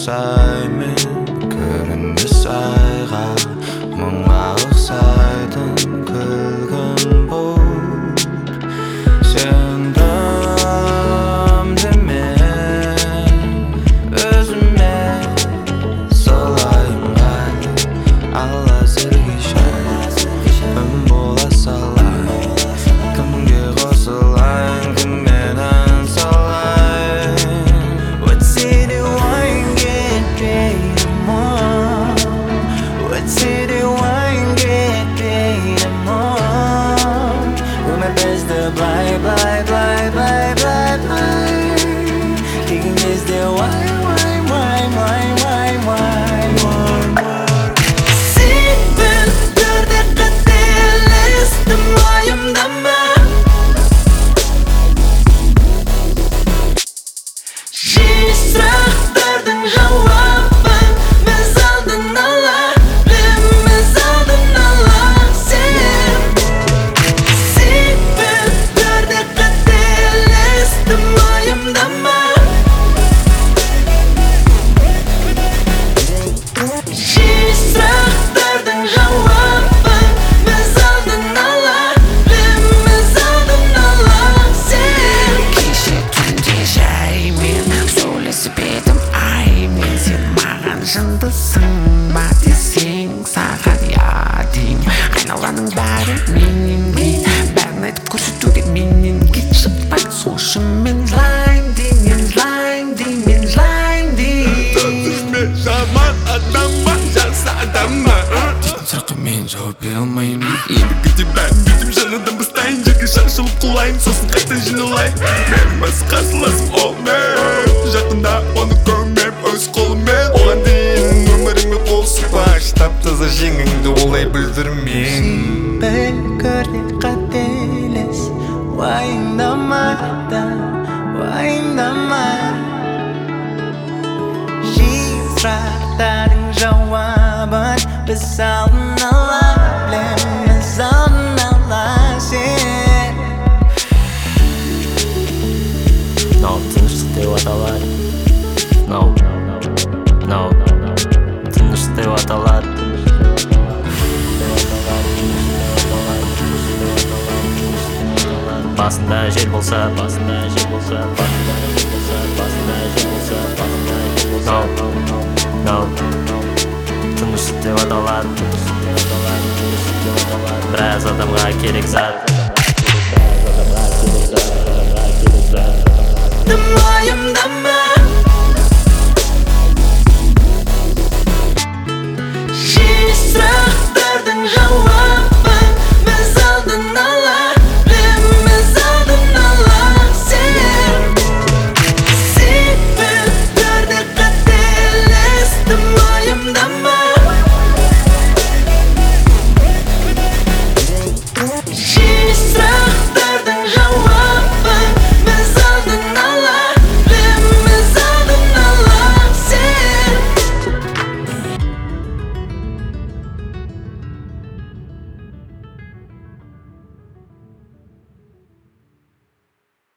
ұқсаймын көрінбес айға мұңға ұқсайтын күлгін болып сендімді мен өзіме солайым ғали алла сергеше үн бола салайын кімге қосылайын кіммен ән салайын өтсе де уайым кетпейді мұң өтсе де уайым кетпейді мұң өмір бізді былай деген кезде уай сенбін бірде қателестім уайымдама жиі сұрақтардың жауабын біз алдын ала білеміз алдын ала сенбін бірде қателестім уайымдама жиі сұрақтардың жауабын біз алдын ала білеміз алдын ала кеше түнде жаймен сөйлесіп едім аймен сен маған жындысың ба десең саған я дейін айналаның бәрі менен кейін бәрін айтып көрсетуге менен кет шықпай сол үшін мен жылайын деймін жаман адам ба жақсы адам ба дейтін сұраққа мен жауап бере алмаймын ендігі бәрін бүйтіп жаңадан бастайын жерге шашылып құлайын сосын қайта жиналайын менің басы қарсыласым ол мен жақында оны көрмеп өз қолыммен оған дейін өміріңе қол сұқпай тап таза жеңіңді олай білдірмең бір көрде қателес уайымдама жиі сұрақтардың жауабын біз алдын ала білеміз алдын ала сен мынау тыныштық деп аталады мынау тыныштық деп аталады басында жел болса мынау тыныштық деп аталады біраз адамға керек зат уайымдама жиі сұрақтардың жауабын